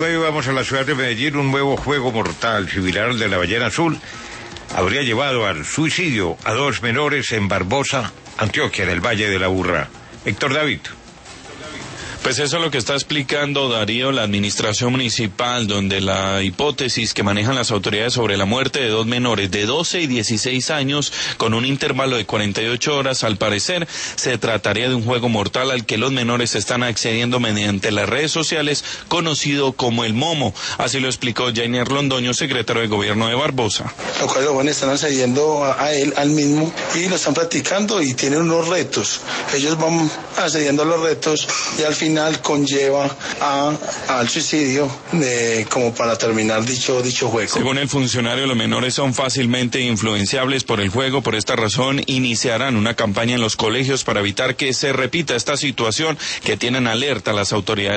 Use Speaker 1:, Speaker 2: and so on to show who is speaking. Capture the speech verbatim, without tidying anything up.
Speaker 1: Hoy vamos a la ciudad de Medellín. Un nuevo juego mortal, similar al de la ballena azul, habría llevado al suicidio a dos menores en Barbosa, Antioquia, en el Valle de la Aburrá. Héctor David.
Speaker 2: Pues eso es lo que está explicando, Darío, la administración municipal, donde la hipótesis que manejan las autoridades sobre la muerte de dos menores de doce y dieciséis años con un intervalo de cuarenta y ocho horas, al parecer se trataría de un juego mortal al que los menores están accediendo mediante las redes sociales, conocido como el Momo. Así lo explicó Jainer Londoño, secretario de Gobierno de Barbosa.
Speaker 3: Los cuales los jóvenes están accediendo a, a él, al mismo, y lo están practicando y tienen unos retos. Ellos van accediendo a los retos y al final conlleva a, al suicidio de, como para terminar dicho, dicho juego.
Speaker 2: Según el funcionario, los menores son fácilmente influenciables por el juego. Por esta razón, iniciarán una campaña en los colegios para evitar que se repita esta situación, que tienen alerta las autoridades.